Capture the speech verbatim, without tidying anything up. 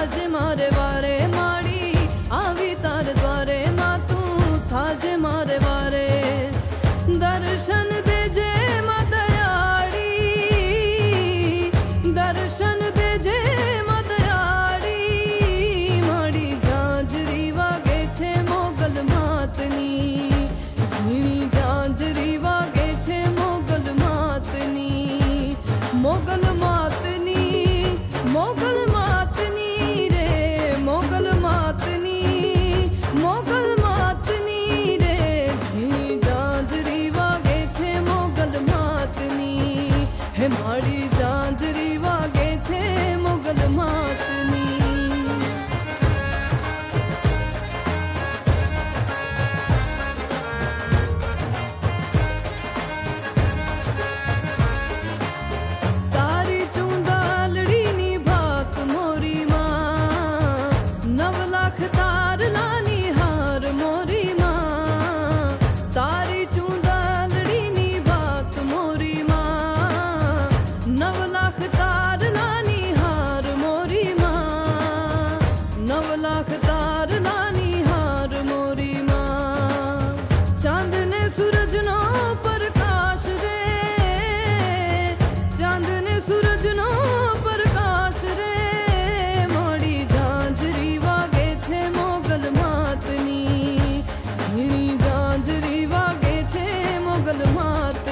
थाजे मारे वारे माड़ी आवी तार द्वारे मातू थाजे मारे वारे दर्शन दे जे माँ दयाड़ी दर्शन दे जे माँ दयाड़ी माड़ी झांझरी वागे छे मोगल मातनी झीणी झांझरी वागे छे मोगल मातनी मोगल मातनी मोगल मातनी रे मोगल मातनी मोगल मातनी रे झीणी झांझरी वागे छे मोगल मातनी हे माड़ी झांझरी वागे छे मोगल मातनी तार लानी हार मोरी माँ तारी चूंदालड़ी नी बात मोरी माँ नव लाख तार लानी हार मोरी माँ नव लाख तार लानी हार मोरी माँ चांद ने सूरज नो प्रकाश रे चांद ने सूरज नो प्रकाश रे मोड़ी झांझरी वागे छे मोगल मातनी झीणी झांझरी वागे छे मोगल मात